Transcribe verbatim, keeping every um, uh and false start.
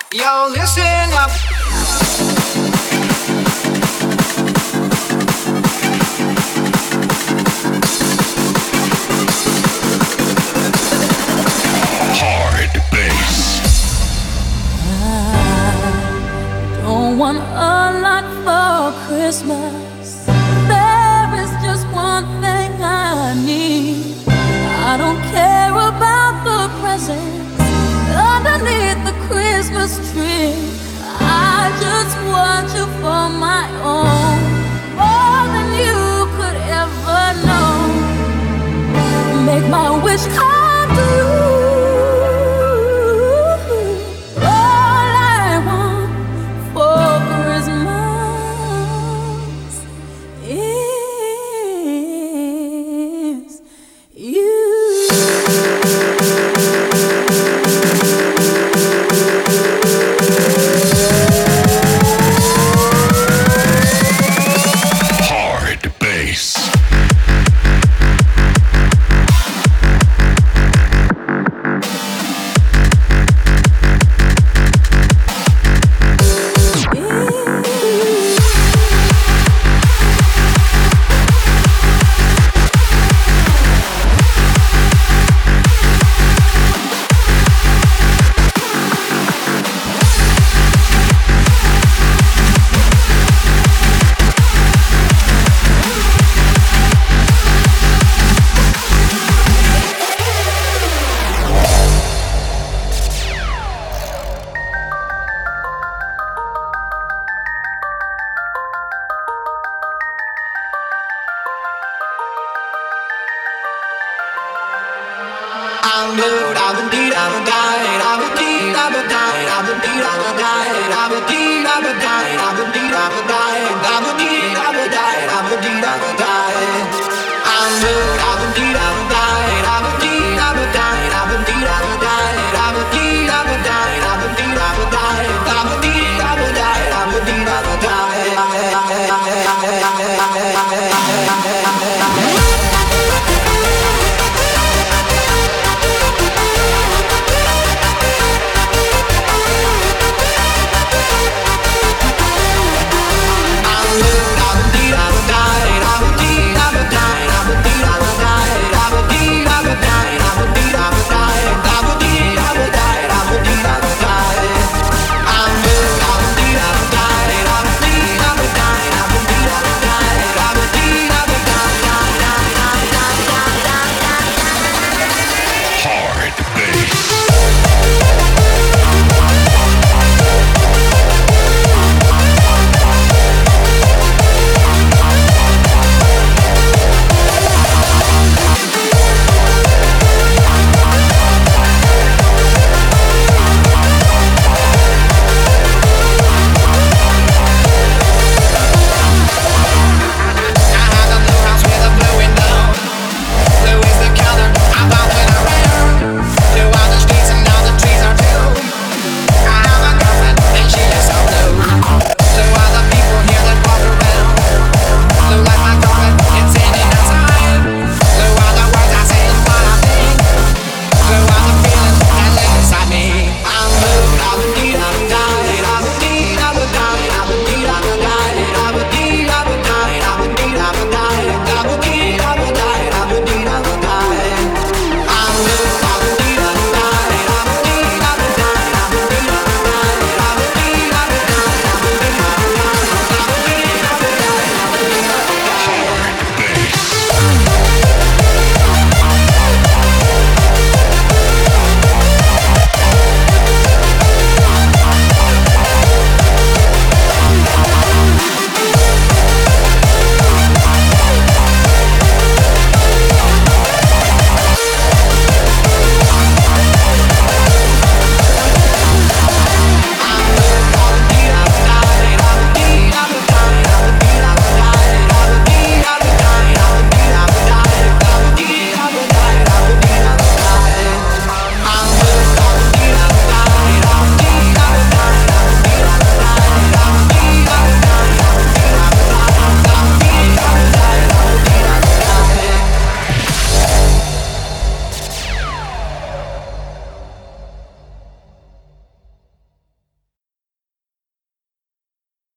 Yo, listen up. Hard bass. I don't want a lot for Christmas. There is just one thing I need. I don't care about the presents underneath the Christmas tree. I just want you for my own, more than you could ever know. Make my wish come true. All I want for Christmas is you. Hard bass. I'm good, I'm indeed, I'm a dying, I'm indeed, I'm a dying, I'm indeed, I'm a dying, I'm indeed, I'm a dying, I'm indeed, I'm a dying, I'm indeed, I'm a dying, I'm indeed, I'm a dying. I'm good, I'm indeed, I'm a dying, I'm indeed, I'm a dying, I'm indeed, I'm a dying, I'm indeed, I'm a dying, I'm indeed, I'm a dying, I'm indeed, I'm a dying, I'm indeed, I'm a dying.